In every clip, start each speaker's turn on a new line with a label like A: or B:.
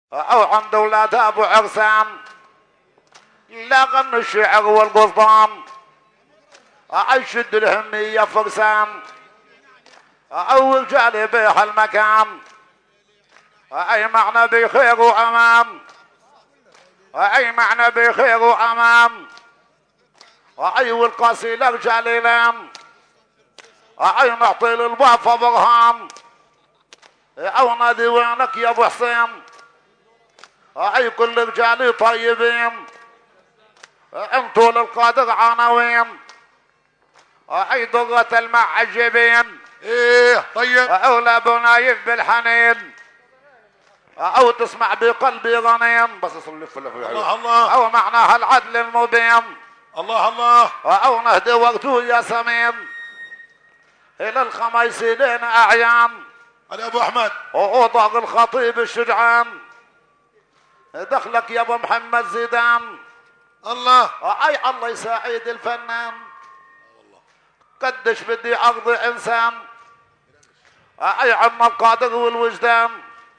A: او عند اولاد ابو عرسان لا غن الشعر والقصدان اشد الهمية فرسان او رجال بيح المكان اي معنى بخير وامان اي معنى بخير وامان اي والقاسي لرجال الام اي نعطي للبعفة برهان او نادي وينك يا ابو حسين اي كل رجالي طيبين انتو للقادر عناوين اي ضغة المعجبين
B: ايه طيب
A: اولى بنايف بالحنين او تسمع بقلبي غنين بس لف
B: الله الله
A: او معناها العدل المبين
B: الله الله
A: او نهدي وقته يا سمين الى الخميسين اعيان
B: علي ابو احمد
A: وضاق الخطيب الشجعان دخلك يا ابو محمد زيدان
B: الله
A: اي الله يساعد الفنان قدش بدي اقضي انسان اي عم القادر والوجدان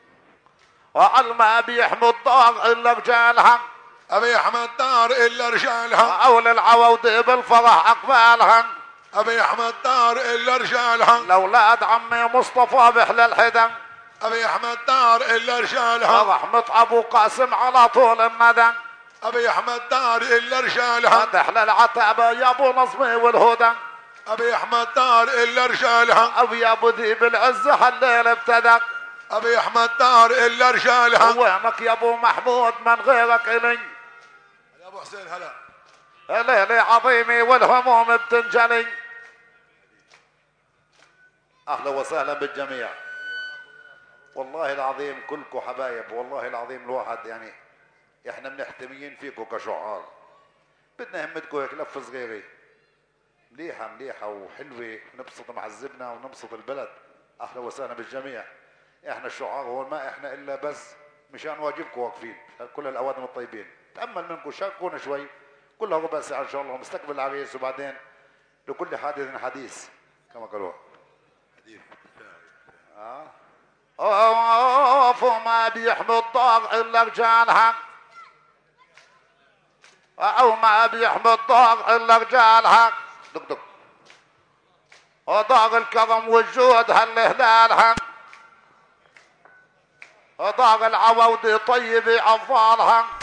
A: ما بيحمد دار الا رجالها
B: ابي احمد دار الا رجالها
A: اول العوض بالفرح اقبالها
B: ابي احمد دار الا رجالها
A: الاولاد عمي مصطفى بحلى الحدن
B: ابي احمد دار الا رجالها
A: رحمة ابو قاسم على طول الندى
B: ابي احمد دار الا رجالها
A: تحلى العتبة يا ابو نصمي والهدى
B: ابي احمد دار الا رجالها
A: ابو يا ابو ذيب العزة الليل ابتدى
B: ابي احمد دار الا رجالها
A: وينك يا ابو محمود من غيرك الي
B: يا ابو حسين هلا
A: ليلي عظيمي والهموم بتنجلي اهلا وسهلا بالجميع والله العظيم كلكم حبايب والله العظيم الواحد يعني احنا منحتميين فيكم كشعار بدنا همتكم هيك لفه صغيره مليحه مليحه وحلوه نبسط معذبنا ونبسط البلد اهلا وسهلا بالجميع احنا الشعار هون ما احنا الا بس مشان واجبكم واقفين كل الاوادم الطيبين تامل منكم شاركونا شوي كلها ربع ساعه ان شاء الله مستقبل العريس وبعدين لكل حادث حديث كما قالوا حديث اوف ما بيحمد ضاغ الا رجالها او ما بيحمد ضاغ الا رجالها دق دق ضاغ الكرم والجود هالهلالها ضاغ العوض طيب افضالها